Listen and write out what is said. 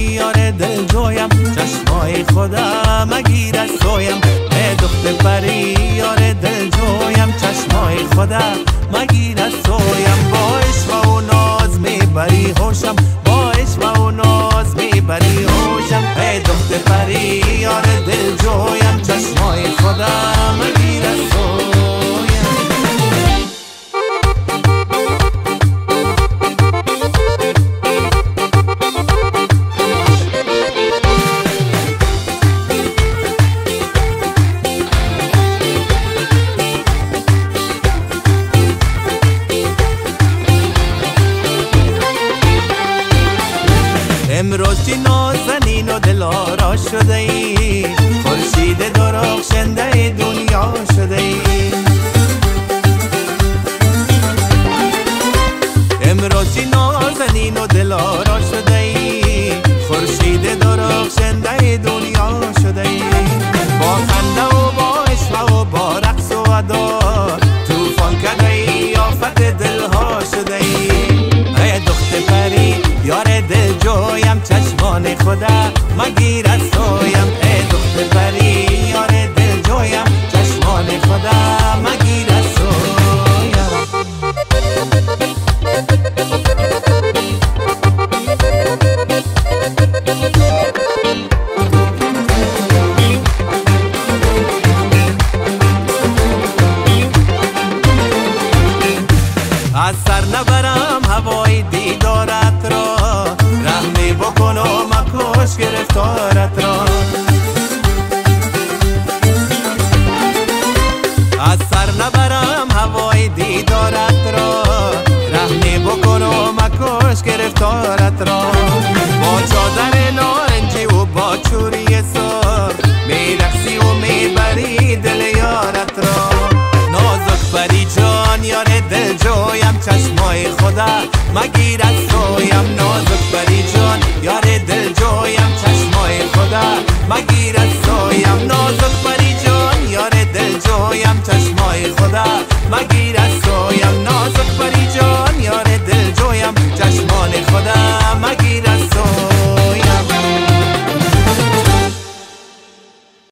یار دل جویم، چشمای خودم مگیر از سویم. ای دختر پری یار دل جویم، چشمای خودم مگیر از سویم. با عشق و ناز میبری هوشم، با عشق و ناز میبری هوشم. ای دختر پری یار دل جویم، چشمای خودم مگیر از سویم. امروز چی نازنین و دلارا شده ای، خورشید درخشنده دنیا شده ای. امروز چی نازنین و دلارا شده ای، خورشید درخشنده دنیا شده ای. با خنده و با عشق و با رقص و ادا، توفان کده ای آفت دلها شده ای. ای دختر پری یار دل جویم، چشمان خدا مگیر از سویم. ای دختر پری یار دل جویم، چشمان خدا مگیر از سویم. از سر نبرم هوای دیدارت را، رحمی بکن و مکش گرفتارت را.